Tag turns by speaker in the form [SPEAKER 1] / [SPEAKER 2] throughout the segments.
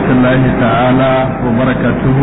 [SPEAKER 1] ورحمة الله تعالى وبركاته.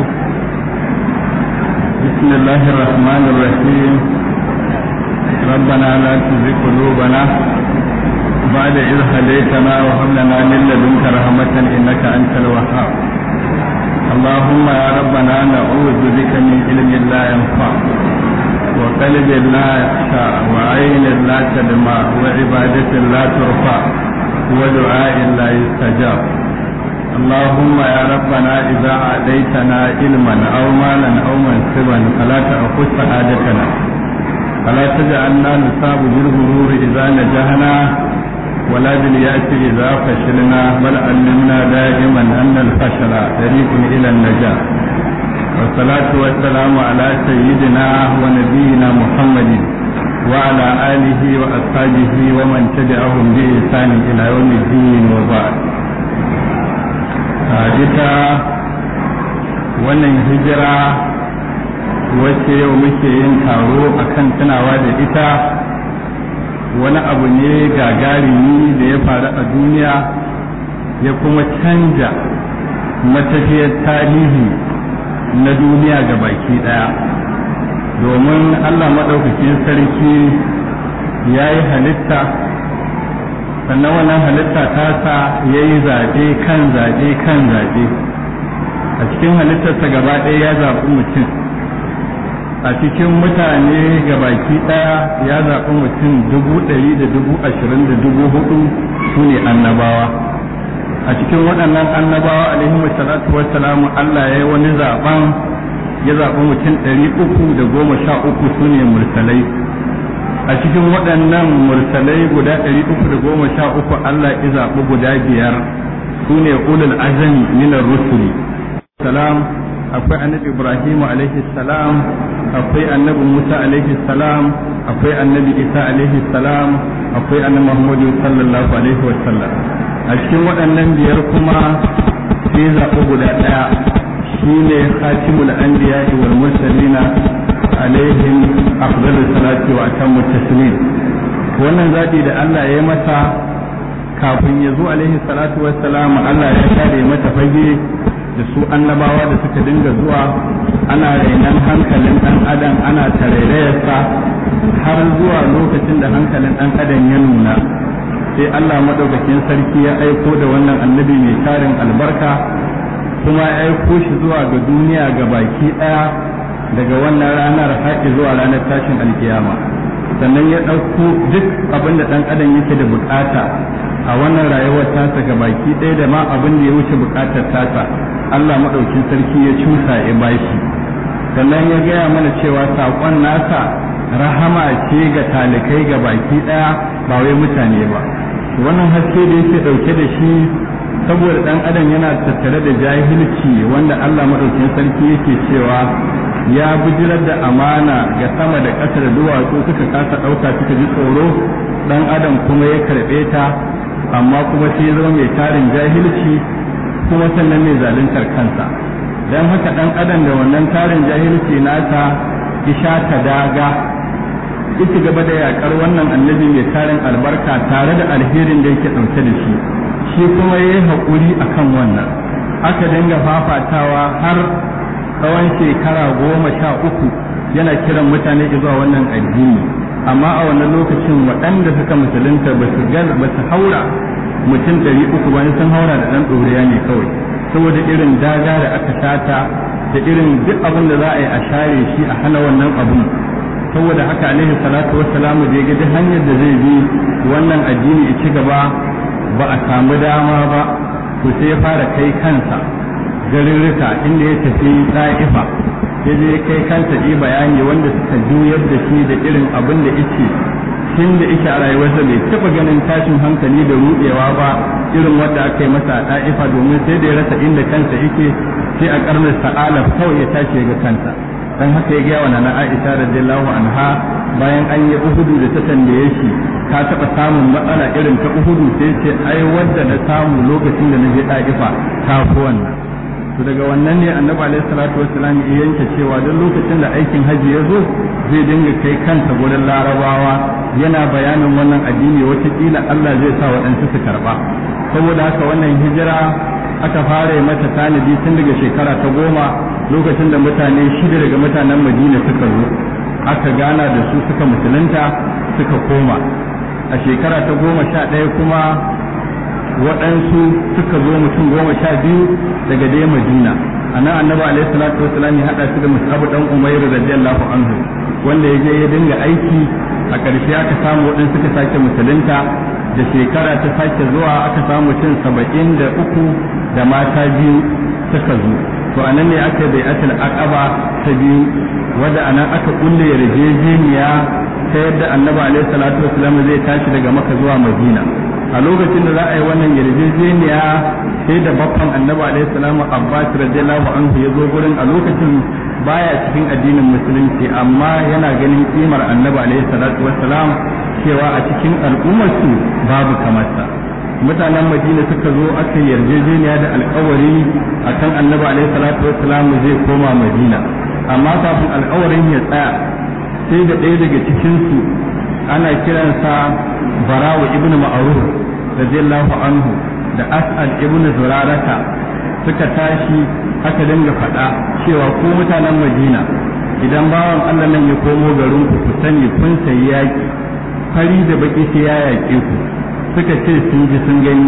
[SPEAKER 1] بسم الله الرحمن الرحيم. ربنا لا تزغ قلوبنا بعد إذ هديتنا وهب لنا من لدنك رحمة إنك أنت الوهاب. اللهم يا ربنا نعوذ بك من علم لا ينفع وقلب لا يخشع وعين لا تدمع وعبادة لا ترفع ودعاء لا يستجاب. اللهم يا ربنا إذا أعطيتنا علما أو مالا أو منصبا فلا تأخذ سعادتنا فلا تجعلنا نصاب بالغرور إذا نجحنا ولا باليأس إذا فشلنا بل علمنا دائما أن الفشل طريق إلى النجاة. والصلاة والسلام على سيدنا ونبينا محمد وعلى آله وأصحابه ومن تبعهم بإحسان إلى يوم الدين وبعد. ita wannan hijira wacce yau muke yin taro akan tunawa da ita wani abu ne gagarumi da ya faru a duniya ya kuma canja matafiyar tarihi na duniya ga baki daya, domin Allah maɗaukakin sarki ya yi halitta, sannan wannan halitta tasa ya yi zaɓe kan zaɓe kan zaɓe. A cikin halittarsa gaba ɗaya ya zaɓi mutum, a cikin mutane gabaki ɗaya ya zaɓi mutum 100,020,004 su ne annabawa. A cikin waɗannan annabawa alaihimu salatu wassalamu Allah ya yi wani zaɓen, ya zaɓi mutum 313 su ne mursalai. A cikin waɗannan mursalai guda 313 Allah ya zaɓi guda 5 su ne ulul azami minar rusuli. Salam, akwai annabi Ibrahim alaihi salam, akwai annabi Musa alaihi salam, akwai annabi Isa alaihi salam, akwai annabi Muhammadu sallallahu alaihi wasallam. A cikin waɗannan 5 kuma sai zaɓi guda ɗaya shine khatimul anbiya'i wal mursalina alaihim afdalu salati wa atammu taslim. Wannan zaɓi da Allah ya masa kafin ya zo alaihi salatu wassalam, Allah ya kare mata fage da su annabawa da suka dinga zuwa ana rainan hankalin ɗan adam, ana tarairayarsa har zuwa lokacin da hankalin ɗan adam ya nuna, sai Allah madaukakin sarki ya aiko da wannan annabi mai tarin albarka, kuma ya aiko shi zuwa ga duniya ga baki ɗaya daga wannan ranar haƙi zuwa ranar tashin alkiyama. Sannan ya ɗauko duk abin da ɗan adam yake da bukata a wannan rayuwar tasa ga baki ɗaya da ma abin da ya wuce bukatar tasa Allah maɗaukin sarki ya cusa ya bashi. Sannan ya gaya mana cewa saƙon nasa rahama ce ga talikai ga baki ɗaya ba wai mutane ba. Wannan haske da yake ɗauke da shi saboda ɗan adam yana tattare da jahilci wanda Allah maɗaukin sarki yake cewa ya bijirar da amana ga sama da ƙasa da duwatsu suka kasa ɗauka suka ji tsoro, ɗan adam kuma ya karɓe ta, amma kuma sai zama mai tarin jahilci kuma sannan mai zaluntar kansa. Don haka ɗan adam da wannan tarin jahilci nasa isha ta daga ita gaba da yakar wannan annabi mai tarin albarka tare da alherin da yake ɗauke da shi, shi kuma ya yi haƙuri a kan wannan. Aka dinga fafatawa har tsawon shekara 13 yana kiran mutane zuwa wannan addini, amma a wannan lokacin waɗanda suka musulunta ba su haura mutum 300 ba, sun haura da ɗan ɗoriya ne kawai, saboda irin daga da aka shata da irin duk abin da za a yi a share shi a hana wannan abun. Saboda haka alaihi salatu wassalamu da ya ga hanyar da zai bi wannan addini ya ci gaba ba a samu dama ba, to sai ya fara kai kansa garirrika inda ya tafi Ta'ifa, ya je kai kansa yi bayani wanda suka juyar da shi da irin abin da yake tun da yake a rayuwarsa bai taɓa ganin tashin hankali da ruɗewa ba irin wanda aka yi masa a Ta'ifa, domin sai da ya rasa inda kansa yake sai a karnar sa'ala kawai ya tashi ga kansa. Dan haka ya gaya wa Nana Aisha radiyallahu anha bayan an yi Uhudu da ta tambaye shi ka taɓa samun matsala irin ta Uhudu, sai ce ai wanda na samu lokacin da na je Ta'ifa ta fi wannan. To daga wannan ne Annabi alaihi salatu wassalam ya yanke cewa duk lokacin da aikin haji ya zo zai dinga kai kanta gurin Larabawa yana bayanin wannan addini, wata kila Allah zai sa waɗansu su karɓa. Saboda haka wannan hijira aka fara mata tanadi tun daga shekara ta 10 lokacin da mutane 6 daga mutanen Madina suka zo aka gana da su suka musulunta suka koma. A shekara ta 11 kuma waɗansu suka zo mutum 12 daga dai Madina. Anan Annabi alaihi salatu wassalam ya hada su da Mus'ab dan Umair radiyallahu anhu wanda ya je ya dinga aiki. A ƙarshe aka samu waɗansu suka sake musulunta, da shekara ta sake zuwa aka samu mutum 73 da mata 2 suka zo. To anan ne aka bai'atul aqaba ta 2 wanda anan aka kulle yarjejeniya ta yadda Annabi alaihi salatu wassalam zai tashi daga Makka zuwa Madina. A lokacin da za a yi wannan yarjejeniya sai da babban Annabi alaihi salamu Abbas radiyallahu anhu ya zo gurin, a lokacin baya cikin addinin musulunci amma yana ganin kimar Annabi alaihi salatu wassalam cewa a cikin al'ummarsu babu kamarsa. Mutanen Madina suka zo aka yarjejeniya da alƙawari akan Annabi alaihi salatu wassalam zai koma Madina, amma kafin alƙawarin ya tsaya sai da ɗaya daga cikin su ana kiransa Barawa ibn Ma'rur radiyallahu anhu da As'ad ibn Zurarata suka tashi aka dinga faɗa cewa ko mutanen Madina idan bawan Allah nan ya komo garin ku sani kun sai yaki fari da baki sai ya yake ku. Suka ce sun ji sun gani.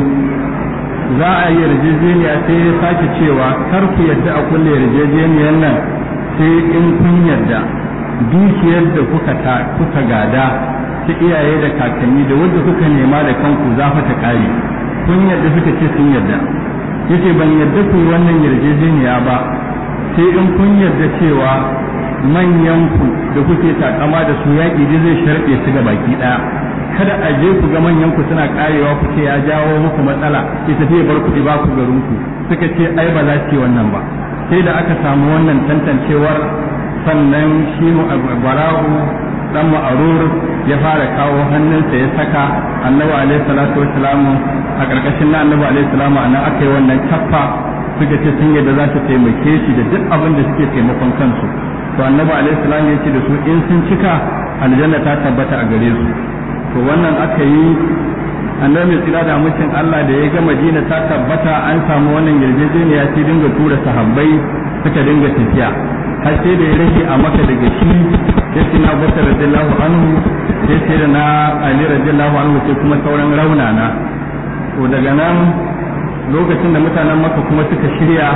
[SPEAKER 1] Za a yi yarjejeniya sai ya sake cewa kar ku yadda a kulle yarjejeniyar nan sai in kun yadda dukiyar da kuka gada ta iyaye da kakanni da wanda kuka nema da kanku za ta kare. Kun yadda? Suka ce sun yadda. Yace ban yadda ku wannan yarjejeniya ba sai in kun yadda cewa manyan ku da kuke takama da su yaƙi zai sharɓe su ga baki ɗaya. Kada a je ku ga manyan ku suna karewa ku ce ya jawo muku matsala ki tafi bar ku ba ku garin ku. Suka ce ai ba za ki wannan ba. Sai da aka samu wannan tantancewar sannan shi Bara'u dan Ma'rur ya fara kawo hannunsa ya saka Annabi alaihi salatu wassalamu a karkashin na Annabi alaihi salamu anan aka yi wannan kaffa. Suka ce sun yadda za su taimake shi da duk abin da suke taimakon kansu. To Annabi alaihi salamu ya ce da su in sun cika aljanna ta tabbata a gare su. To wannan aka yi. Annabi tsira da mutum Allah da ya ga Madina ta tabbata an samu wannan yarjejeniya sai dinga tura sahabbai suka dinga tafiya har sai da ya rage a Makka daga shi sai na Abubakar radiyallahu anhu sai da na Ali radiyallahu anhu sai kuma sauran raunana. To daga nan lokacin da mutanen Makka kuma suka shirya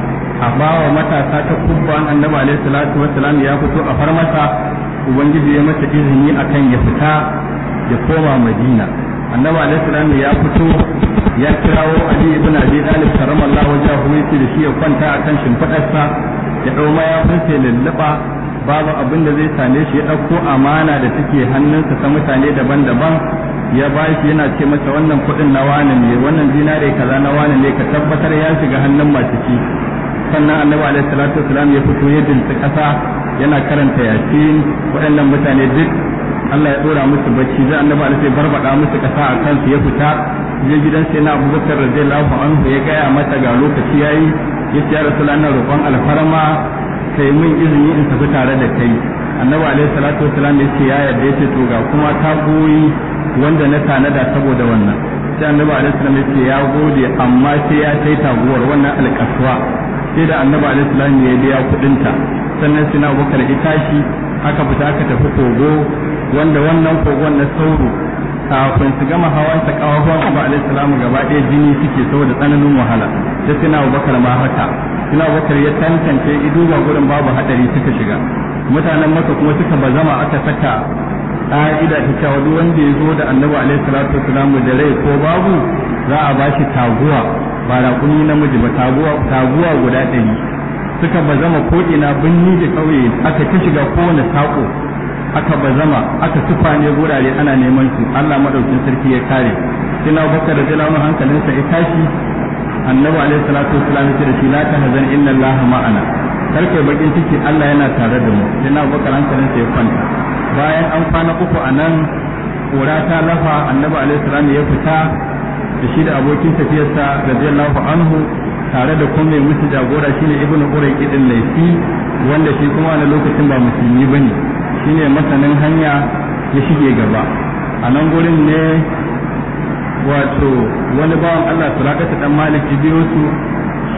[SPEAKER 1] a bawa matasa ta kubban Annabi alaihi salatu wassalam ya fito a farmata, ubangiji ya masa izini akan ya fita ya koma Madina. Annabi alaihi salam ya fito ya kirawo Ali ibn Abi Talib karramallahu wajhahu yace da shi ya kwanta akan shimfidarsa ya dau mayafinsa ya lallaba babu abin da zai same shi, ya dauko amana da take hannunsa ta mutane daban-daban ya bashi yana ce masa wannan kudin na wani ne, wannan dinare kaza na wani ne, ka tabbatar ya shiga hannun masu ci. Sannan Annabi alaihi salatu wasalam ya fito ya dinta kasa yana karanta yasin. Waɗannan mutane duk Allah ya dora musu bacci, zai Annabi alaihi sai barbada musu kasa a kansu ya fita je gidan sai na Abubakar radiyallahu anhu ya gaya mata ga lokaci yayi, ya ce ya Rasulullah ina roƙon alfarma kai min izini in tafi tare da kai. Annabi alaihi salatu wasalam ya ce ya yarda, ya ce to ga kuma ta goyi wanda na tanada saboda wannan. Sai Annabi alaihi salam ya ce ya gode amma sai ya kai taguwar wannan alƙaswa. Sai da Annabi alaihi salam ya biya kuɗinta, sannan sai na Abubakar ya tashi aka fita aka tafi kogo wanda wannan kogon na sauro kafin su gama hawan ta kawawan Abu alaihi salamu gaba ɗaya jini suke saboda tsananin wahala. Sai sina Abubakar ma haka, sina Abubakar ya tantance iduba gurin babu hadari suka shiga. Mutanen Makka kuma suka bazama aka saka ƙa'ida ta cewa duk wanda ya zo da Annabi alaihi salatu wassalamu da rai ko babu za a bashi taguwa, ba raƙumi namiji ba, taguwa guda 100. Suka bazama ko ina binni da ƙauye aka ta shiga kowane saƙo, aka bazama aka tufa ne gurare ana neman su. Allah madaukin sarki ya kare. Sai na Abubakar da jalalu hankalinsa ya tashi. Annabi alaihi salatu wassalam ya ce da shi la tahzan inna Allaha ma'ana, karka bakin ciki Allah yana tare da mu. Sai na Abubakar hankalinsa ya kwanta. Bayan an kwana 3 anan kura ta lafa, Annabi alaihi salam ya fita da shi da abokin tafiyarsa radiyallahu anhu tare da kuma mai musu jagora shine Ibn Urayq din Laifi, wanda shi kuma a lokacin ba musulmi bane, shine masanin hanya ya shige gaba. A nan gurin ne wato wani bawan Allah Surakata dan Malik biyo su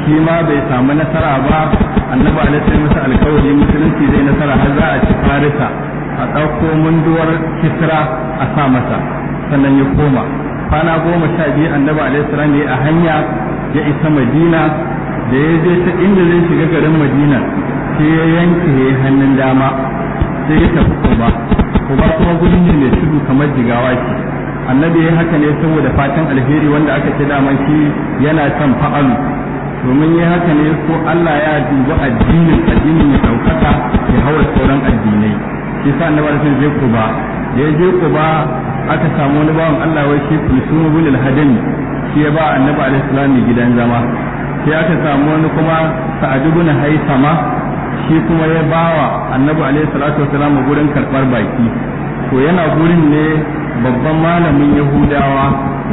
[SPEAKER 1] shi ma bai samu nasara ba. Annabi alaihi masa alkawari musulunci zai nasara har za a ci Farisa a ɗauko munduwar Kisra a sa masa, sannan ya koma. Kwana 12 Annabi alaihi salam ya a hanya ya isa Madina. Da ya je ta inda zai shiga garin Madina sai ya yanke hannun dama sai ya tafi Quba kuma guri ne mai tudu kamar Jigawa ce. Annabi ya haka ne saboda fatan alheri wanda aka ce daman shi yana son fa'alu, domin ya haka ne ko Allah ya dubi addinin ya ɗaukaka ya haura sauran addinai. Shi sa Annabi sai je Quba, da ya je Quba aka samu wani bawan Allah wai shi Kulsum bin al-Hadani, shi ya ba Annabi alaihi salam gidan zama. Sai aka samu wani kuma Sa'ad ibn Haisama, shi kuma ya bawa Annabi alaihi salatu wasalam gurin karbar baki. To yana gurin ne babban malamin Yahudawa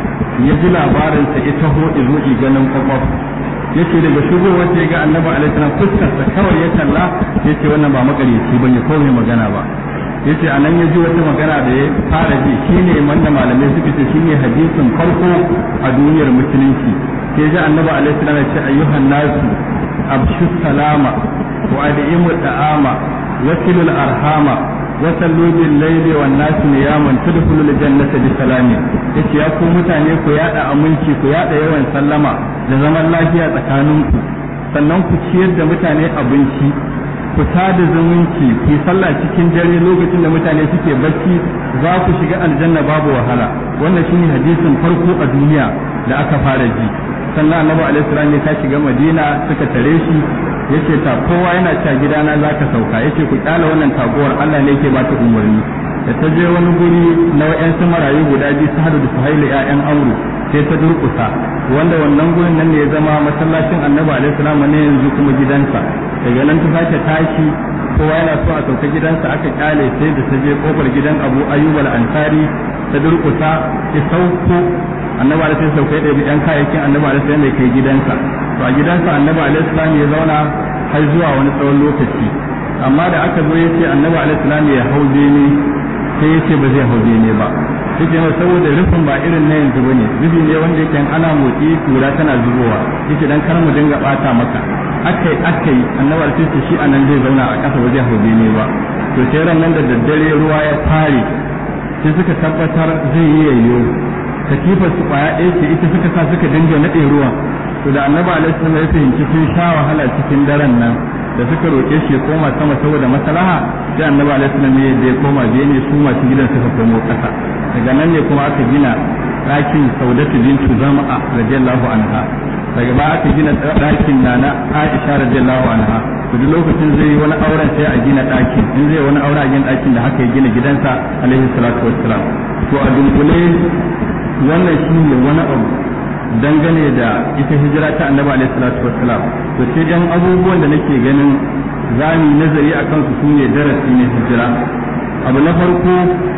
[SPEAKER 1] ya ji labarin sa ita ho izo ganin kwakwaf, yace daga shigowar sai ga Annabi alaihi salam fuskar sa kawai ya kalla, yace wannan ba makareci bane ko mai magana ba. Yace anan ya ji wata magana da ya fara ji, shine wanda malamai suka ce shine hadisin farko a duniyar musulunci. Sai ji Annabi alaihi salam ya ce ayyuhan nasu abshu salama wa adimu da'ama wasilul arhama wa sallu bil layli wan nas niyaman tadkhulul jannata bi salami. Yace ya ku mutane ku yada aminci, ku yada yawan sallama da zaman lafiya tsakaninku, sannan ku ciyar da mutane abinci, ku tada zumunci, ku sallah cikin dare lokacin da mutane suke bacci, za ku shiga aljanna babu wahala. Wannan shine hadisin farko a duniya da aka fara ji. Sannan Annabi alaihi salam ya shiga Madina, suka tare shi, yace ta kowa yana cewa gidana zaka sauka, yace ku kyala wannan taguwar, Allah ne yake ba ta umarni. Da ta je wani guri na wayansu marayu guda biyu, Sa'ad da Suhail ƴaƴan Amru, sai ta durƙusa, wanda wannan gurin nan ne ya zama masallacin Annabi alaihi salam ne yanzu kuma gidansa. Daga nan ta sake tashi, kowa yana so a sauka gidansa, aka kyale sai da ta je kofar gidan Abu Ayyub al-Ansari ta durƙusa, ta sauko. Annabi alaihi salam sauka da yan kayayyakin Annabi alaihi salam mai kai gidansa. To a gidansa Annabi alaihi salam ya zauna har zuwa wani tsawon lokaci. Amma da aka zo yace Annabi alaihi salam ya hauje ne, sai yace ba zai hauje ne ba. Yake ne saboda rufin ba irin na yanzu bane, rufi ne wanda yake ana motsi tura tana zubowa. Yake dan kar mu dinga bata maka. Akai Annabi alaihi salam shi anan zai zauna a kasa waje hauje ne ba. To sai ran nan da daddare ruwa ya fare, sai suka tabbatar zai yi yayyo. Katifar su kwaya ɗaya ce ita suka sa suka dinga naɗe ruwa. To da Annabi alaihi salam ya fahimci sun sha wahala cikin daren nan, da suka roƙe shi ya koma sama saboda maslaha, sai Annabi alaihi salam ya koma bene, su masu gidan suka komo ƙasa. Daga nan ne kuma aka gina ɗakin Saudatu bintu Zam'a radiyallahu anha. Daga ba aka gina ɗakin Nana Aisha radiyallahu anha. To duk lokacin zai yi wani auren sai a gina ɗakin, in zai wani aure a gina ɗakin da haka ya gina gidansa alaihi salatu wassalam. To a dunkule wannan shi ne wani abu dangane da ita hijira ta Annabi alaihi salatu wassalam. To sai dan abubuwan da nake ganin zamu nazari akan su sune darasi ne hijira. Abu na farko,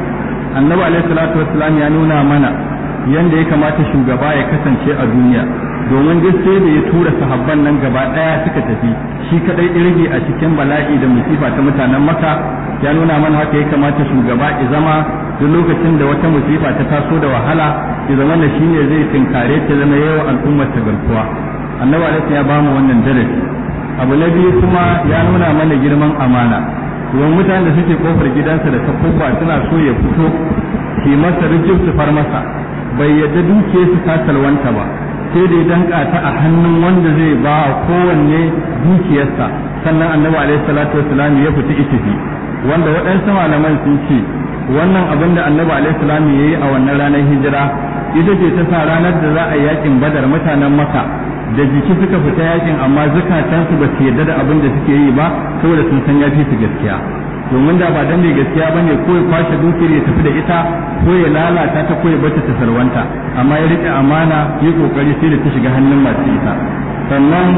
[SPEAKER 1] Annabi alaihi salatu wassalam ya nuna mana yanda ya kamata shugaba ya kasance a duniya, domin gaskiya da ya tura sahabban nan gaba daya suka tafi, shi kadai irge a cikin bala'i da musifa ta mutanen Makka. Ya nuna mana haka ya kamata shugaba ya zama duk lokacin da wata musifa ta taso da wahala, ya zama da shi ne zai tinkare ta, zama yawan al'ummar ta garkuwa. Annabi alaihi ya bamu wannan darasi. Abu na biyu kuma ya nuna mana girman amana, domin mutanen da suke kofar gidansa da ta kofa suna so ya fito shi masa rijib su far masa, bai yadda dukiyar su ta salwanta ba, sai da ya danka ta a hannun wanda zai ba kowanne dukiyarsa. Sannan Annabi alaihi salatu wassalam ya fita itifi, wanda waɗansu malaman sun ce wannan abin da Annabi alaihi salam ya yi a wannan ranar hijira ita ce ta sa ranar da za a yi yakin Badar mutanen Makka da jiki suka fita yakin, amma zukatansu ba su yarda da abin da suke yi ba, saboda sun san ya fi su gaskiya. Domin da ba dan mai gaskiya bane, ko ya kwashe dukiyar ya tafi da ita, ko ya lalata ta, ko ya bata ta salwanta. Amma ya rike amana, ya kokari sai da ta shiga hannun masu ita. Sannan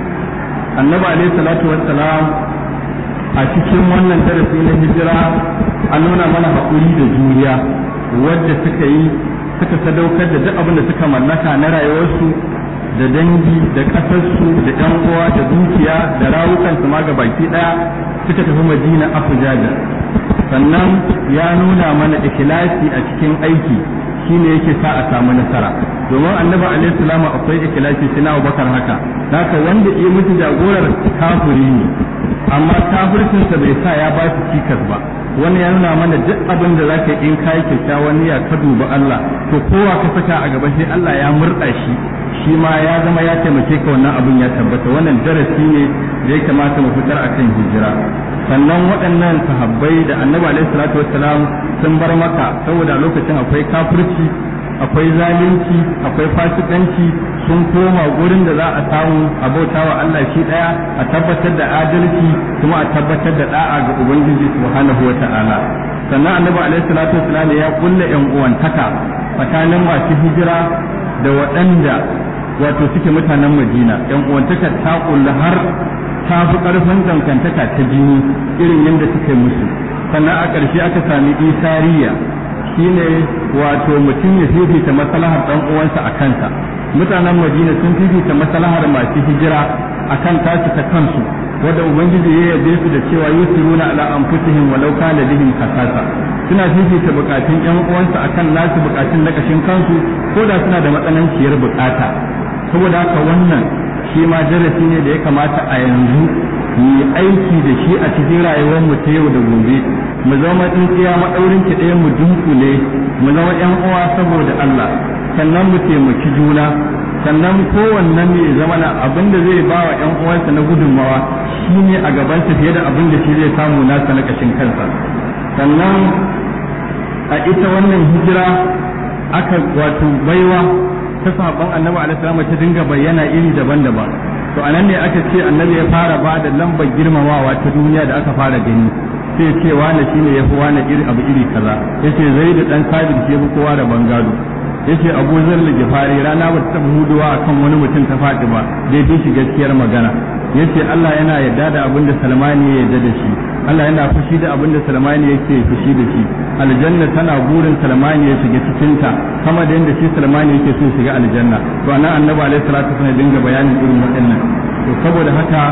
[SPEAKER 1] Annabi alaihi salatu wassalam a cikin wannan darasi na hijira an nuna mana haƙuri da juriya wadda suka yi, suka sadaukar da duk abin da suka mallaka na rayuwarsu da dangi da ƙasarsu da ƴan uwa da dukiya da rawukansu ma ga baki ɗaya, suka tafi Madina afujaja. Sannan ya nuna mana ikhlasi a cikin aiki, shine yake sa a samu nasara domin annabi alaihi salamu akwai ikhlasi sai na Abubakar haka haka wanda ya mutu jagorar kafiri ne amma kafircinsa bai sa ya ba shi cikas ba wani ya nuna mana duk abin da zaka yi in kai kyakkyawan niyya ka duba Allah to kowa ka saka a gaba sai Allah ya murda shi ma ya zama ya taimake ka wannan abin ya tabbata wannan darasi ne da ya kamata mu fitar akan hijira sannan waɗannan sahabbai da annabi alaihi salatu wassalam sun bar maka saboda lokacin akwai kafirci akwai zalunci akwai fasikanci sun koma gurin da za a samu abautawa Allah shi daya a tabbatar da adalci kuma a tabbatar da da'a ga ubangiji subhanahu wata'ala sannan annabi alaihi salatu wassalam ya kulla yan uwantaka tsakanin masu hijira da waɗanda wato suke mutanen Madina yan uwantaka ta kulla har ta fi ƙarfin dangantaka ta jini irin yadda suka yi musu sannan a ƙarshe aka sami isariya shine wato mutum ya fifita maslahar dan uwansa a kansa mutanen Madina sun fifita maslahar masu hijira akan tasu ta kansu wanda ubangiji ya yabe su da cewa yusiruna ala anfusihim walau kana bihim khasasa suna fifita bukatun yan uwansa akan nasu bukatun na kashin kansu ko da suna da matsananciyar bukata saboda haka wannan shi ma darasi ne da ya kamata a yanzu mu yi aiki da shi a cikin rayuwar mu ta yau da gobe mu zama tsintsiya maɗaurin ki ɗaya mu dunkule mu zama ƴan uwa saboda Allah sannan mu taimaki juna sannan kowanne mai zama na abin da zai ba wa ƴan uwansa na gudunmawa shine a gabansa fiye da abin da shi zai samu nasa na kashin kansa sannan a ita wannan hijira aka wato baiwa ta sahabban annabi alaihi salam ta dinga bayyana iri daban-daban to anan ne aka ce annabi ya fara ba da lambar girmamawa ta duniya da aka fara gani sai ce wani shine yafi wani iri abu iri kaza yace zaid dan sabit ke fi kowa da bangado yace abu zar al-gifari rana ba ta huduwa akan wani mutum ta faɗi ba dai shi gaskiyar magana yace Allah yana yarda da abin da Salmani ya yarda da shi Allah yana fushi da abin da Salmani yake fushi da shi aljanna tana burin Salmani ya shiga cikin ta kama da yanda shi Salmani yake so shiga aljanna to anan annabi alaihi salatu wasallam dinga bayanin irin waɗannan to saboda haka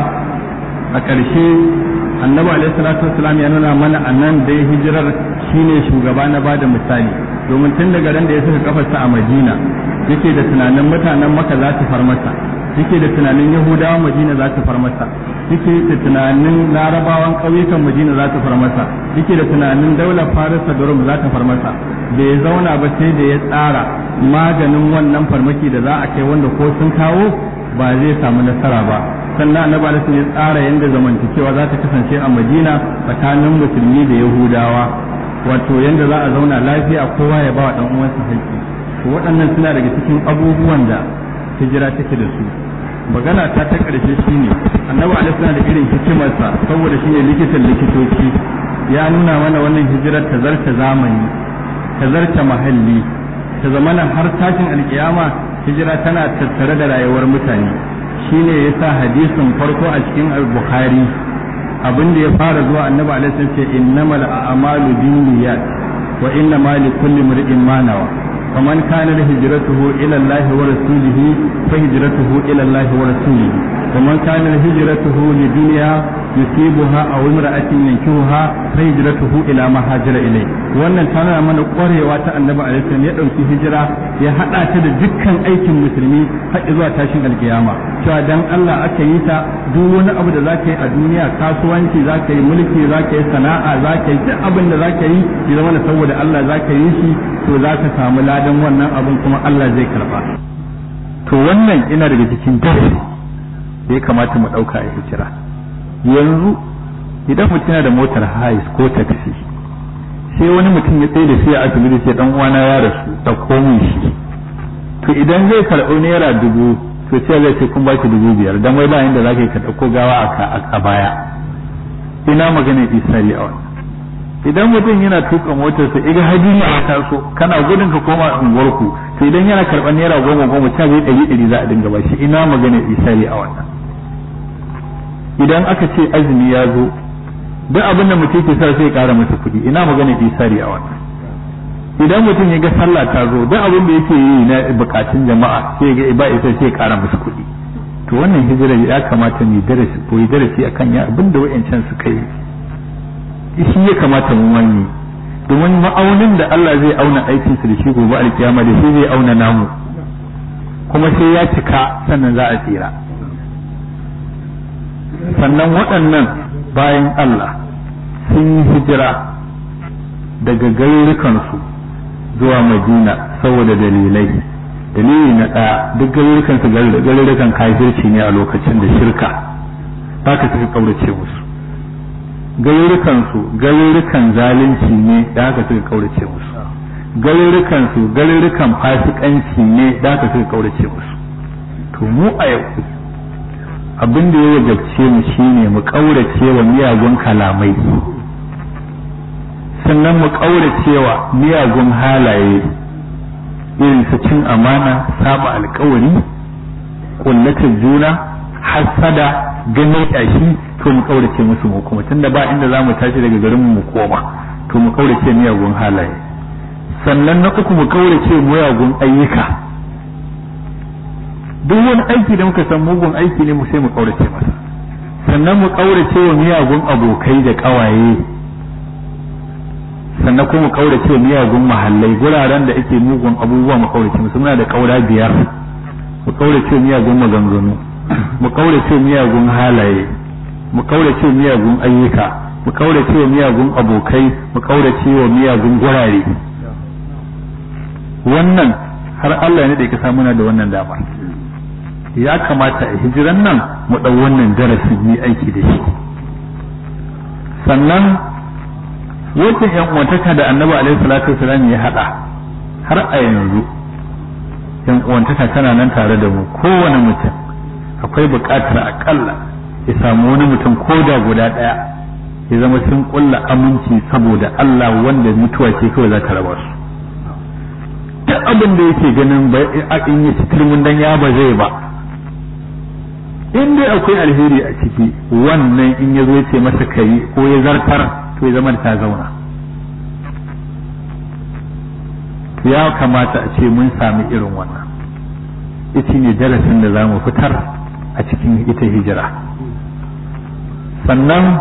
[SPEAKER 1] a ƙarshe annabi alaihi salatu wasallam ya nuna mana anan da hijirar shine shugaba na bada misali domin tun daga ran da ya saka kafarsa a Madina yake da tunanin mutanen Makka za su far masa yake da tunanin Yahudawan Madina za su far masa yake da tunanin Larabawan ƙauyukan Madina za su far masa yake da tunanin daular Farisa da Rum za ta far masa da ya zauna ba sai da ya tsara maganin wannan farmaki da za a kai wanda ko sun kawo ba zai samu nasara ba sannan annabi alaihi ya tsara yanda zamantakewa za ta kasance a Madina tsakanin musulmi da Yahudawa wato yanda za a zauna lafiya kowa ya ba wa dan uwansa haƙƙi to waɗannan suna daga cikin abubuwan da hijira take da su magana ta ƙarshe shine annabi alaihi da irin hikimarsa saboda shine likitan likitoci ya nuna mana wannan hijirar ta zarta zamani ta zarta mahalli ta zamana har tashin alkiyama hijira tana tattare da rayuwar mutane shine yasa hadisin farko a cikin al-Bukhari abin da ya fara zuwa annabi alaihi wasallam ce innamal a'malu binniyat wa innamal likulli imrin ma nawa faman kana hijratuhu ila Allah wa rasulihi fa hijratuhu ila Allah wa rasulihi ومن كان هجرته لدنيا يصيبها أو امرأة ينكحها فهجرته إلى ما هاجر إليه wannan tana mana ƙwarewa ta annabi alaihi salam ya ɗauki hijira ya haɗa ta da dukkan aikin musulmi har zuwa tashin alkiyama cewa dan Allah aka yi ta duk wani abu da zaka yi a duniya kasuwanci zaka yi mulki zaka yi sana'a zaka yi duk abin da zaka yi ya zama saboda Allah zaka yi shi to zaka samu ladan wannan abin kuma Allah zai karba to wannan ina daga cikin darasi da ya kamata mu ɗauka a hijira yanzu idan mutum yana da motar hais ko taxi sai wani mutum ya tsaye da shi a asibiti sai dan uwana ya rasu ta komin shi to idan zai karɓi naira 1000 to sai zai ce kun ba shi 5,000 dan wai ba inda zaka yi ka dauko gawa a baya ina magana isari a wannan idan mutum yana tuka motar sa idan hadiri a taso kana gudun ka koma unguwarku to idan yana karɓar naira 10 ta zai 100 za a dinga ba shi ina magana isari a wannan idan aka ce azumi ya zo duk abin da mutum ke sa sai ya ƙara masa kuɗi ina magana isari a wannan idan mutum ya ga sallah ta zo duk abin da yake yi na bukatun jama'a sai ya ga ba isa sai ya ƙara masa kuɗi to wannan hijira ya kamata mu darasi ko darasi akan ya abin da wayancan suka yi shi ya kamata mu wani domin ma'aunin da Allah zai auna aikinsu da shi gobe alkiyama da shi zai auna namu kuma sai ya cika sannan za a tsira. Sannan waɗannan bayan Allah sun yi hijira daga garurukansu zuwa Madina saboda dalilai. Dalili na ɗaya, duk garurukansu garurukan kafirci ne a lokacin da shirka haka suka kaurace musu. Garurukansu garurukan zalunci ne da haka suka kaurace musu. Garurukansu garurukan fasikanci ne da haka suka kaurace musu. To mu a yau abin da ya wajabce mu shine mu kaurace wa miyagun kalamai, sannan mu kaurace wa miyagun halaye irin su cin amana, saba alkawari, kullatar juna, hasada, ganin yashi. To mu kaurace musu mu kuma tunda ba inda za mu tashi daga garin mu koma, to mu kaurace miyagun halaye. Sannan na uku mu kaurace miyagun ayyuka. Duk wani aiki da muka san mugun aiki ne mu sai mu kaurace masa. Sannan mu kaurace wa miyagun abokai da kawaye. Sannan kuma mu kaurace wa miyagun mahallai, guraren da ake mugun abubuwa mu kaurace musu. Muna da kaura 5. Mu kaurace wa miyagun maganganu, mu kaurace wa miyagun halaye, mu kaurace wa miyagun ayyuka, mu kaurace wa miyagun abokai, mu kaurace wa miyagun gurare. Wannan har Allah ne da yake samu na da wannan damar. Ya kamata a hijiran nan mu ɗau wannan darasi yi aiki da shi. Sannan wata ƴan uwantaka da Annabi alaihi salatu wasallam ya haɗa har a yanzu ƴan uwantaka tana nan tare da mu. Kowane mutum akwai buƙatar akalla ya samu wani mutum koda guda ɗaya ya zama sun ƙulla aminci saboda Allah wanda mutuwa ce kawai za ta raba su. Duk abin da yake ganin in yi cikin dan ya ba zai ba, in dai akwai alheri a ciki, wannan in ya zo ce masa kai ko ya zartar to ya zama ta zauna. Ya kamata a ce mun sami irin wannan. Ita ne darasin da za mu fitar a cikin ita hijira. Sannan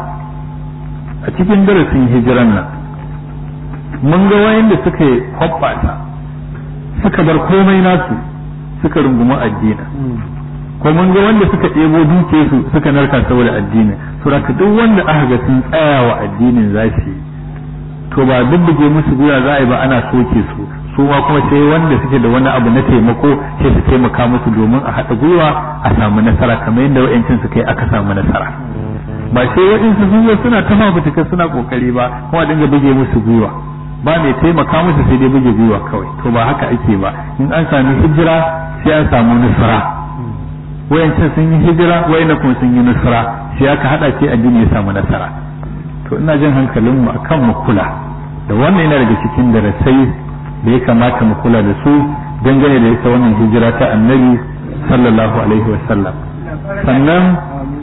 [SPEAKER 1] a cikin darasin hijiran nan mun ga wayanda suka yi hoɓɓata suka bar komai nasu suka rungumi addini, ko mun ga wanda suka ɗebo duke su suka narka saboda addini. Saboda duk wanda aka ga sun tsaya wa addinin zasu to ba dubbuge musu gura za a yi ba, ana soke su ma kuma sai wanda suke da wani abu na taimako sai su taimaka musu domin a haɗa gwiwa a samu nasara kamar yadda wa'yancin su kai aka samu nasara. Ba sai wa'insu sun zo suna ta fafutuka suna kokari ba kuma dinga buge musu gwiwa, ba mai taimaka musu sai dai buge gwiwa kawai. To ba haka ake ba. In an sami hijira sai an samu nasara. Wayancin sun yi hijira, wayanda kuma sun yi nasara, sai aka hada sai addini ya samu nasara. To ina jin hankalin mu akan mu kula da wannan, yana daga cikin darasai da ya kamata mu kula da su dangane da ita wannan hijira ta Annabi sallallahu alaihi wasallam. Sannan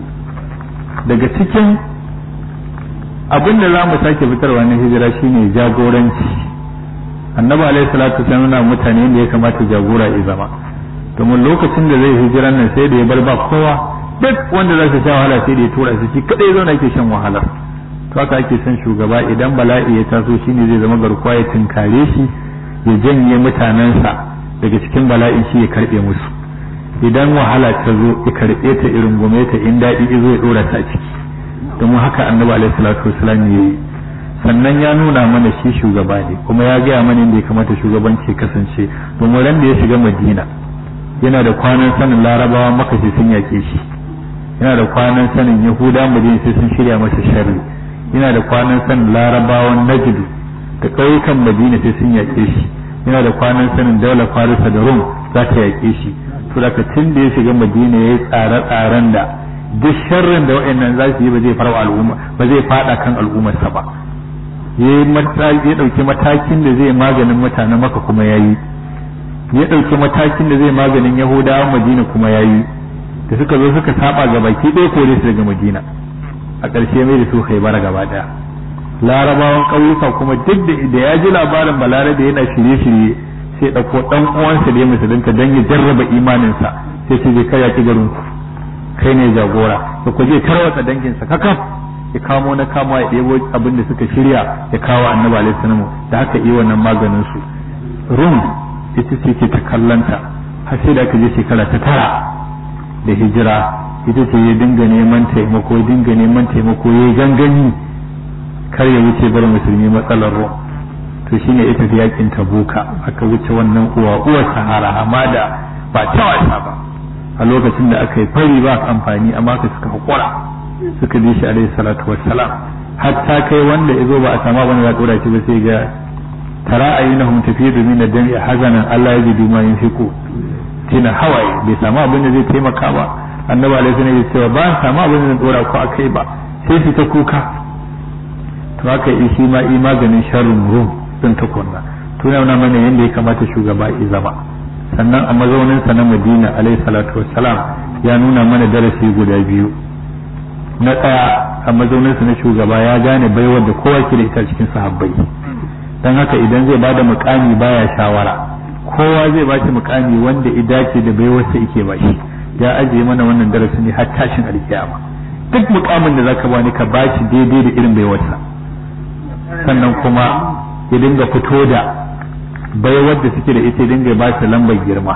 [SPEAKER 1] daga cikin abin da za mu sake fitarwa na hijira shine jagoranci. Annabi alaihi salatu wasallam yana mutane da ya kamata jagora ya zama, domin lokacin da zai hijiran nan sai da ya bar ba kowa, duk wanda za su sha wahala sai da ya tura su, shi kadai zauna yake shan wahalar. To haka ake son shugaba, idan bala'i ya taso shine zai zama garkuwa ya tinkare shi, ya janye mutanensa daga cikin bala'in shi ya karbe musu. Idan wahala ta zo ya karbe ta, irin gume ta, in daɗi ya zo ya dora ta ciki. Domin haka Annabi alaihi salatu wasallam ya yi. Sannan ya nuna mana shi shugaba ne, kuma ya gaya mana inda ya kamata shugabanci kasance. Domin ran da ya shiga Madina yana da kwanan sanin Larabawa Makka sai sun yake shi, yana da kwanan sanin Yahuda Madina sai sun shirya masa sharri, yana da kwanan sanin Larabawan Najd da ƙauyukan Madina sai sun yake shi, yana da kwanan sanin daular Farisa da Rum za ta yake shi. To daga tun da ya shiga Madina ya yi tsare-tsaren da duk sharrin da wa'annan za su yi ba zai farwa al'umma, ba zai fada kan al'ummarsa ba. Ya ɗauki matakin da zai maganin mutanen Makka kuma ya yi, ya ɗauki matakin da zai maganin Yahudawan Madina kuma ya yi. Da suka zo suka saba ga baki ɗaya kore su daga Madina, a ƙarshe mai da su Khaibar gaba ɗaya. Larabawan ƙauyuka kuma duk da ya ji labarin Balarabe yana shirye-shirye sai ɗauko ɗan uwansa da ya musulunta don ya jarraba imaninsa, sai ce je kai yaƙi garinku, kai ne jagora, da ku je tarwatsa danginsa kakaf ya kamo na kama ya ɗebo abin da suka shirya ya kawo annabi alaihi salamu da haka yi wannan maganin su. Rum ita ce ke ta kallanta har sai da aka je shekara ta 9 da hijira, ita ce ya dinga neman taimako ya gangani kar ya wuce bar musulmi matsalar Rum. To shine ita da yakin Tabuka aka wuce wannan uwar Sahara hamada ba ta wasa ba, a lokacin da aka yi fari ba amfani amma ka suka hakura suka bi shi alaihi salatu wassalam, hatta kai wanda yazo ba a sama bane ya dora shi ba sai ga tara ayyunahum tafidu min ad-dami hazanan Allah ya jidu ma yunfiqu, tina hawaye bai samu abin da zai taimaka ba. Annabi alaihi salatu ya ce ba samu abin da zai dora ku akai ba, sai su ta kuka. To haka shi ma maganin sharrin Rum din ta kunna, tuna mana yanda ya kamata shugaba ya zama. Sannan a mazaunin sa na Madina alaihi salatu wassalam ya nuna mana darasi guda biyu. Na ɗaya, a mazaunin sa na shugaba ya gane baiwar da kowa ke da ita cikin sahabbai, dan haka idan zai bada mukami baya shawara, kowa zai ba shi mukami wanda ya dace da baiwar sa yake ba shi. Ya ajiye mana wannan darasi ne har tashin alkiyama, duk mukamin da zaka bani ka ba shi daidai da irin baiwar sa. Sannan kuma ya dinga fito da baiwar da suke da ita, dinga ba ta lambar girma,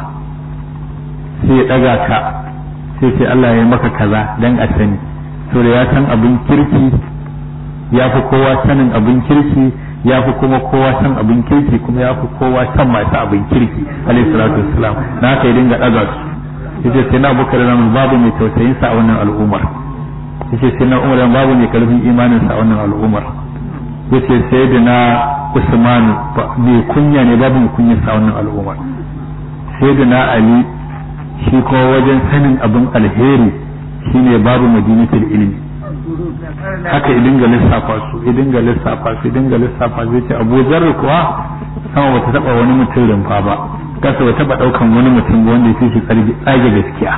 [SPEAKER 1] sai ya daga ka sai Allah ya maka kaza dan a sani, so da ya san abin kirki, ya fi kowa sanin abin kirki, ya fi kuma kowa san abin kirki, kuma ya fi kowa san masu abin kirki alaihi salatu wassalam. Na haka ya dinga daga su, yace sai na Abubakar nan babu mai tausayin sa a wannan al'ummar, yace sai na Umar babu mai karfin imanin sa a wannan al'ummar, yace sai da na Usman mai kunya ne babu mai kunya sa wannan al'umma, sai da na Ali shi ko wajen sanin abin alheri shine babu madinatul ilmi. Haka idin ga lissafa su zai ce Abu Zarr kuwa sama bata taba wani mutum rumfa ba, kasa bata taba daukan wani mutum wanda ya fi shi tsage gaskiya.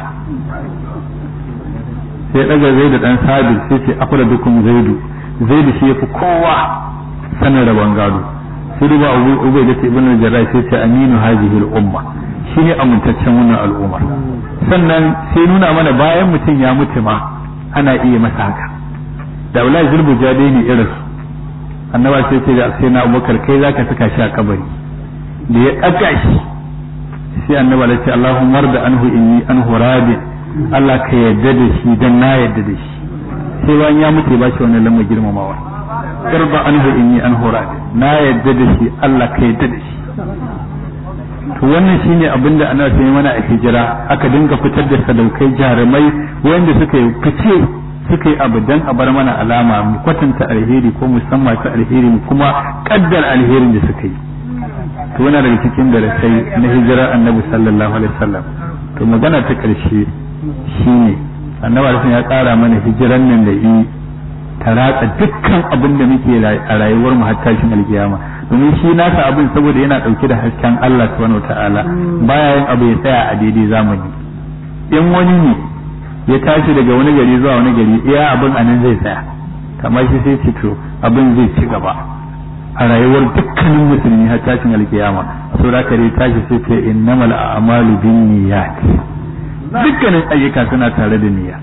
[SPEAKER 1] Sai daga Zaid dan Sabit sai ce afra dukum Zaidu shi yafi kowa sanin rabon gado. Sai da Abu Ubayda ibn al-Jarrah sai ce aminu hadhihi al-umma, shine amintaccen wannan al'umma. Sannan sai nuna mana bayan mutum ya mutu ma ana iya masa haka. Da Abdullahi Zulbujadi ne irin Annabi sai ce da sai na Abubakar kai zaka saka shi a kabari, da ya daga shi sai Annabi ya ce Allahumma arda anhu inni anhu radin, Allah ka yarda da shi dan na yarda da shi. Sai bayan ya mutu ba shi wannan lamar girmamawa, arda anhu inni anhu radin, na yarda da shi Allah ka yarda da shi. To wannan shine abinda ana sai mana a hijira, aka dinga fitar da sadaukai jarumai wanda suka yi fice, suka yi abu dan a bar mana alama, mu kwatanta alheri ko musamman ta alheri mu kuma kaddar alherin da suka yi. To wannan daga cikin darasai na hijirar Annabi sallallahu alaihi wasallam. To magana ta karshe shine Annabi ya tsara mana hijiran nan da yi ta ratsa dukkan abin da muke a rayuwar mu har tashin alkiyama, domin shi nasa abin saboda yana dauke da hasken Allah subhanahu wataala, baya yin abu ya tsaya a daidai zamani. In wani ne ya tashi daga wani gari zuwa wani gari, iya abin anan zai tsaya, kamar shi sai to abin zai ci gaba a rayuwar dukkanin musulmi har tashin alkiyama. Saboda kare tashi sai ce innamal a'malu binniyat, dukkanin ayyuka suna tare da niyya.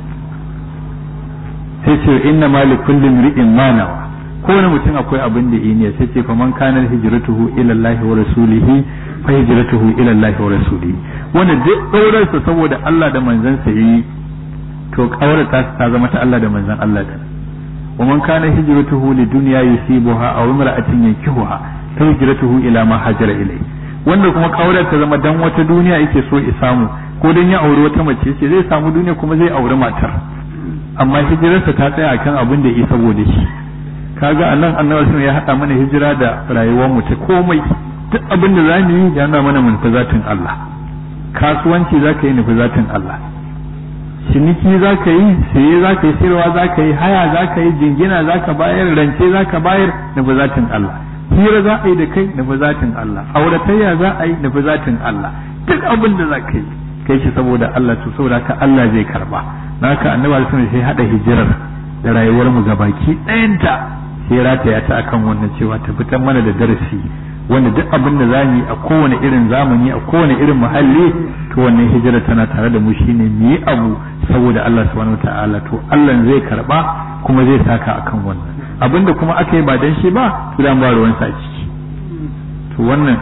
[SPEAKER 1] Sai ce inna ma li kulli imri'in ma nawa, kowane mutum akwai abin da yi niyya. Sai ce fa man kana hijratuhu ila Allah wa rasulihi fa hijratuhu ila Allah wa rasulihi, wanda duk daurar sa saboda Allah da manzon sa yi, to kaurar ta zama ta Allah da manzon Allah da. Wa man kana hijratuhu li dunya yusibuha aw imra'atin yankihuha fa hijratuhu ila ma hajara ilayhi, wanda kuma kaurar ta zama dan wata duniya yake so ya samu, ko dan ya aure wata mace ce zai samu duniya kuma zai aure matar, amma hijirarsa ta tsaya kan abin da yi saboda shi. Kaga anan Annabi ya hada mana hijira da rayuwar mu ta komai, duk abin da zamu yi ya nuna mana munfazatin Allah. Kasuwanci zaka yi nufazatin Allah, ciniki zaka yi, saye zaka yi, sayarwa zaka yi, haya zaka yi, jingina zaka bayar, rance zaka bayar, nufazatin Allah. Hira za a yi da kai, nufazatin Allah. Auratayya za a yi, nufazatin Allah. Duk abin da zaka yi kai shi saboda Allah, to saboda ka Allah zai karba. Naka Annabi sai hada hijirar da rayuwar mu gabaki ɗayanta, sai rataya ta akan wannan cewa ta fitar mana da darasi, wanda duk abin da zamu yi a kowane irin zamani, a kowane irin muhalli, to wannan hijira tana tare da mu, shine mu yi abu saboda Allah subhanahu wataala, to Allah zai karba kuma zai saka akan wannan abinda kuma aka yi ba dan shi ba to dan ba ruwan sa ciki to wannan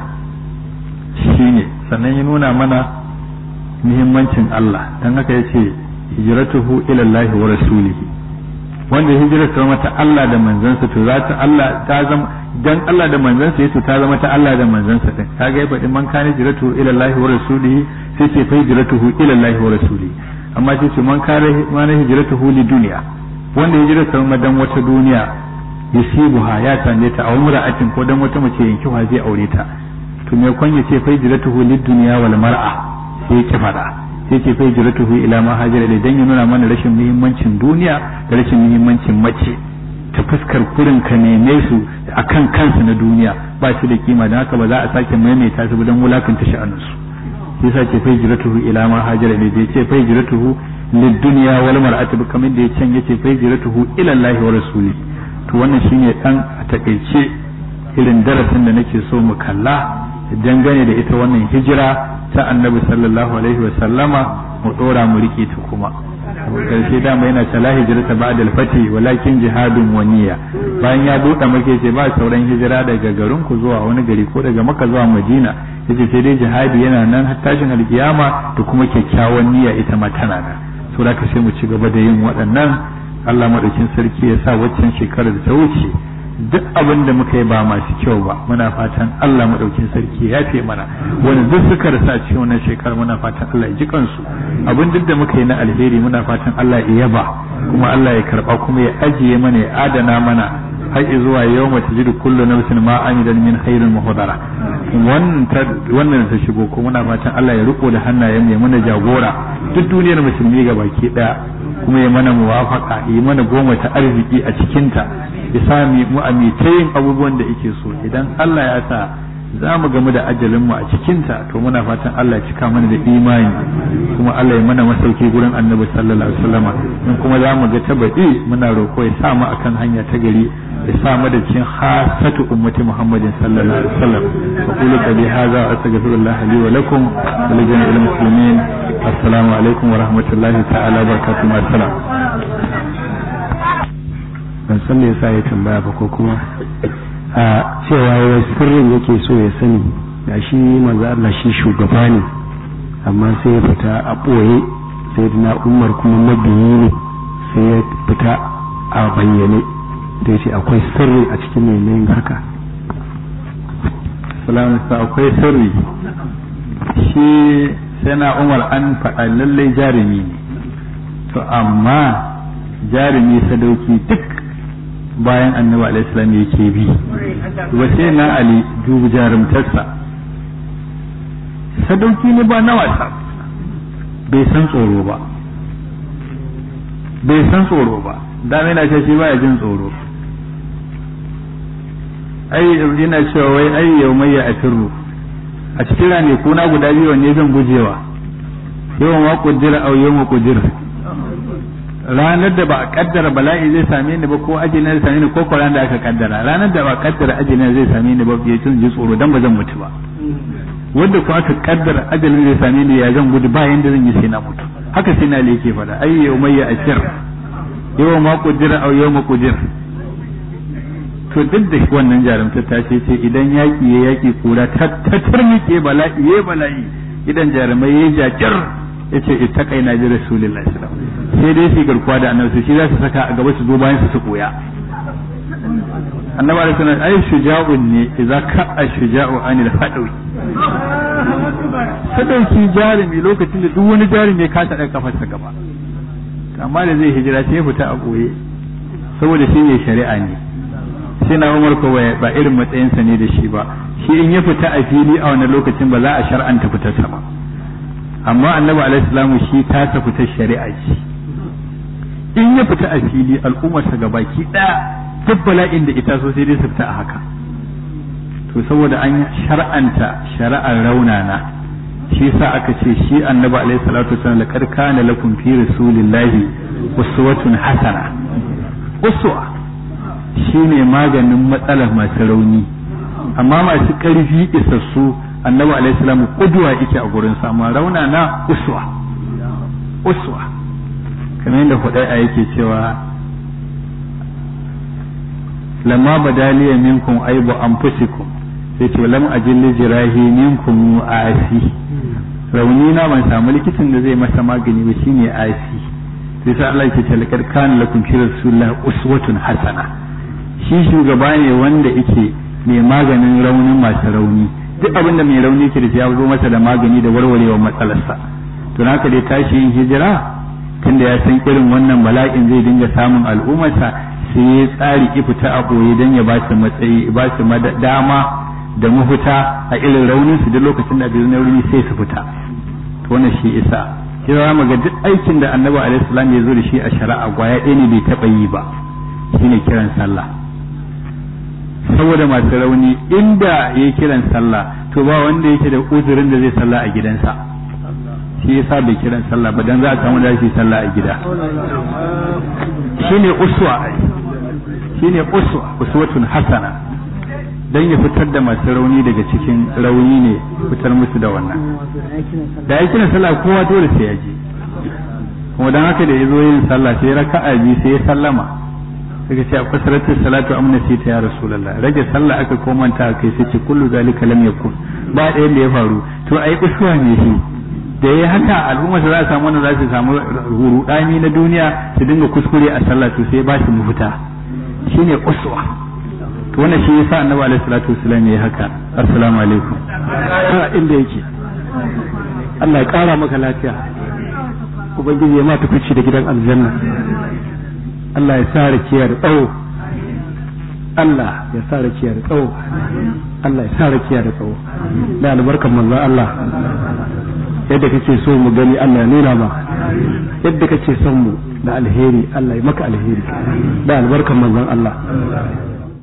[SPEAKER 1] shine sannan ya nuna mana muhimmancin Allah dan haka yace hijratuhu ila Allah wa rasulihi wanda hijratu mata Allah da manzansa to za ta Allah ta zama dan Allah da manzansa yace ta zama ta Allah da manzansa din kaga yafi man kana hijratuhu ila Allah wa rasulihi sai ce fa hijratuhu ila Allah wa rasulihi amma sai ce man kana hijratuhu li dunya wanda hijratu ma dan wata duniya yusibuha ya tanje ta a umra'atin ko dan wata mace yanki wa zai aure ta to me kun yace fa hijratuhu lid dunya wal mar'a sai ki fada sai ce fa hijratuhu ila ma hajara da dan ya nuna mana rashin muhimmancin duniya da rashin muhimmancin mace ta fuskar kurin ka neme su akan kansu na duniya ba shi da kima dan haka ba za a sake maimaita su dan wulakanta sha'anin su yasa ce fa hijratuhu ila ma hajara da ce fa hijratuhu lid dunya wal mar'ati kamar da ya can yace fa hijratuhu ila Allah wa rasuli to wannan shine dan a takeice irin darasin da nake so mu kalla dangane da ita wannan hijira ta annabi sallallahu alaihi wa sallama mu dora mu rike ta kuma karshe dama yana ta la hijrata ba'da al-fati walakin jihadun wa niyya bayan ya duda muke ce ba sauran hijira daga garin ku zuwa wani gari ko daga Makka zuwa Madina yace sai dai jihadi yana nan har tashin alkiyama da kuma kyakkyawan niyya ita ma tana nan saboda ka sai mu ci gaba da yin waɗannan Allah madaukin sarki ya sa waccan shekarar da ta wuce duk abin da muka yi ba masu kyau ba muna fatan Allah madaukin sarki ya fi mana wani duk suka rasa cikin wannan shekara muna fatan Allah ya ji kansu abin duk da muka yi na alheri muna fatan Allah ya yaba kuma Allah ya karba kuma ya ajiye mana ya adana mana har zuwa yawma tajidu kullu nafsin ma amilat min khairin muhdara wannan ta shigo ko muna fatan Allah ya riko da hannayen mu ya mana jagora duk duniyar musulmi gabaki daya kuma ya mana muwafaka ya mana goma ta arziki a cikinta ya sami mu amitayin abubuwan da yake so idan Allah ya sa za mu gamu da ajalin mu a cikinta to muna fatan Allah ya cika mana da imani kuma Allah ya mana masauki gurin Annabi sallallahu alaihi wasallam in kuma za mu ga tabadi muna roko ya sa mu akan hanya ta gari ya sa mu da cikin hasatu ummati Muhammadin sallallahu alaihi wasallam wa qulu bi hadha astaghfirullah li wa lakum wa li jami'il muslimin assalamu alaikum wa rahmatullahi ta'ala wa barakatuh assalam
[SPEAKER 2] ban san me yasa ya tambaya ba ko kuma a cewa wai sirrin yake so ya sani da shi manzo Allah shi shugaba ne amma sai ya fita a boye sai na Umar kuma mabiyi ne sai ya fita a bayyane da yace akwai sirri a cikin menene haka
[SPEAKER 1] salamu akwai sirri shi sai na Umar an faɗa lallai jarumi ne to amma jarumi sadauki duk bayan annabi alaihi salam yake bi wace na Ali dubu jarumtarsa sadauki ne ba na wasa bai san tsoro ba da mai na ce shi baya jin tsoro ai yana cewa wai ai yaumayya afiru a cikin rane kuna guda biyu wanne zan gujewa yawan ma kudira au yawan kudira ranar da ba a kaddara bala'i zai same ni ba ko ajina zai same ni ko ranar da aka kaddara ranar da ba a kaddara ajina zai same ni ba bai tun ji tsoro dan ba zan mutu ba wanda ko aka kaddara ajalin zai same ni ya zan gudu ba yanda zan yi sai na mutu haka sai na yake fada ai yawmayya ashir yawan ma kudira au yawan kudir to duk da wannan jarumta ta ce idan yaki ya yaki kura ta tarmike bala'i ya bala'i idan jarumai ya jajir yace ittaqaina bi rasulillahi sallallahu alaihi wasallam sai dai su garkuwa da annabi shi za su saka a gaba su zo bayan su koya annabi alaihi salam ai shuja'un ne idza ka'a shuja'u anil hadawi sadauki jarumi lokacin da duk wani jarumi ya kasa ɗan kafarsa gaba amma da zai hijira sai ya fita a ɓoye saboda shi ne shari'a ne sai na Umar ko ba irin matsayinsa ne da shi ba shi in ya fita a fili a wannan lokacin ba za a shar'anta fitarsa ba amma annabi alaihi salamu shi ta fita shari'a ce in ya fita a fili al'ummarsa gabaki ɗaya duk bala'in da ita so sai dai su fita a haka to saboda an shar'anta shari'ar raunana shi yasa aka ce shi annabi alaihi salatu wasallam laqad kana lakum fi rasulillahi uswatun hasana uswa shine maganin matsalar masu rauni amma masu karfi isassu annabi alaihi salamu kudwa yake a gurin sa amma raunana uswa kamar yadda hudai yake cewa lamma badaliya minkum aibu anfusikum sai ce lam ajil jirahi minkum asi rauni na ban samu likitan da zai masa magani ba shine asi sai sa Allah yake talakar kan lakum fi rasulillahi uswatun hasana shi shugaba ne wanda yake mai maganin raunin masu rauni duk abin da mai rauni yake da ya zo masa da magani da warwarewa matsalarsa to haka dai tashi yin hijira tunda ya san irin wannan bala'in zai dinga samun al'ummarsa sai ya tsari ki fita a boye dan ya ba su matsayi ba su dama da mafuta a irin raunin su duk lokacin da bai rauni sai su fita to wannan shi isa kira mu ga duk aikin da Annabi alaihi salam ya zo da shi a shari'a gwaya ɗaya ne bai taɓa yi ba shine kiran sallah saboda masu rauni inda yayi kiran sallah to ba wanda yake da uzurin da zai sallah a gidansa shi yasa bai kiran sallah ba dan za a samu da shi sallah a gida shine uswatun hasana dan ya fitar da masu rauni daga cikin rauni ne fitar musu da wannan da ya kiran sallah kowa dole sai ya je kuma dan haka da yazo yin sallah sai raka'a biyu sai ya sallama daga ce akwai salatu amna sai ta ya rasulullah rage sallah aka komanta kai sai ce kullu zalika lam yakun ba ɗayan da ya faru to ai uswa ne shi da ya haka al'umma za a samu wanda za su samu rudani na duniya su dinga kuskure a sallah to sai ba su mafita shine uswa to wannan shi yasa annabi alaihi salatu wasallam ya haka assalamu alaikum inda yake Allah ya kara maka lafiya ubangiji ya mata fici da gidan aljanna Allah ya sa rakiya da tsawo Allah ya sa rakiya da tsawo Allah ya sa rakiya da tsawo da albarkan manzon Allah yadda kake so mu gani Allah ya nuna ma yadda kake son mu da alheri Allah ya maka alheri da albarkan manzon Allah